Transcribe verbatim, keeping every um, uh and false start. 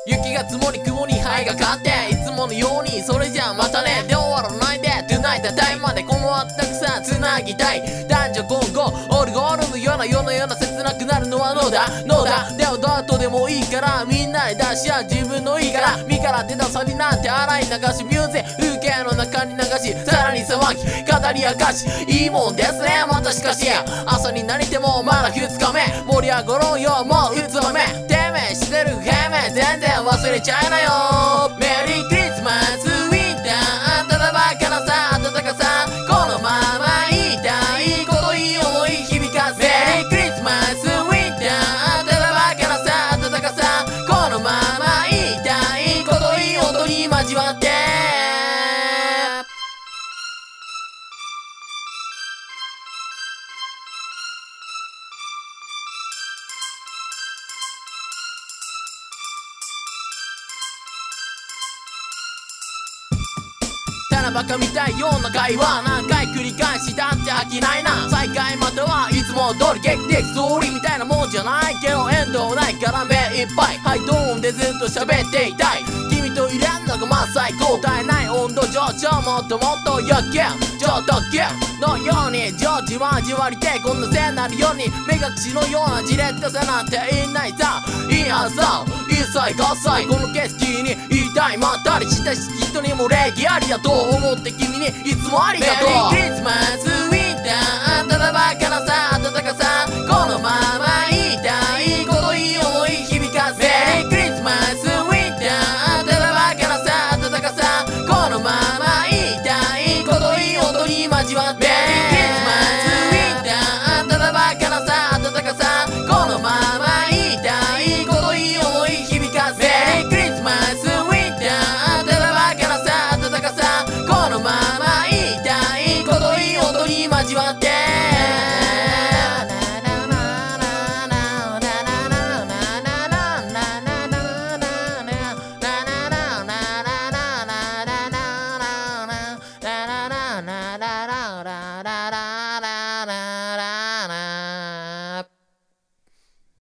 雪が積もり雲に灰がかっていつものようにそれじゃあまたねで終わらないで Tonight はタイムまでこのあったくさんつなぎたい男女混合オルゴールのような世のような切なくなるのはノーだノーだでもどうとでもいいからみんなで出し合う自分のいいから身から出たサビなんて洗い流しミュージック風景の中に流しさらに騒ぎ語り明かしいいもんですねまたしかし朝になりてもまだふつかめ盛り上がろうよもううつばめてめえしてるへめ全然忘れちゃいなよメリークリスマスウィンターただバカなさ暖かさこのまま言いたいこといい思い響かせメリークリスマスウィンターただバカなさ暖かさこのまま言いたいこといい音に交わってバカみたいような会話何回繰り返したって飽きないな再会またはいつも通り劇的ストーリーみたいなもんじゃないけど遠藤ないから目いっぱいハイトーンでずっと喋っていたい君といれんのがまあ最高絶えない温度上昇もっともっとやっけ超特急のように常時はじわりてこんなせいなるように目隠しのようなじれったさなんていないさいいはずさ一切合切この景色に言いたいまったりした人にも礼儀ありだと思って君にいつもありがとうメリークリスマスウィンターただバカなさ暖かさこのまま言いたいこといい思い響かせメリークリスマスウィンターただバカなさ暖かさこのまま言いたいこといい音に交わってメリークリスマスウィンターただバカなさ暖かさこのまま言いたいこといい思い響かせメリークリスマスウィンターただバカなさ暖かさこのまま言いたいこといい音に交わって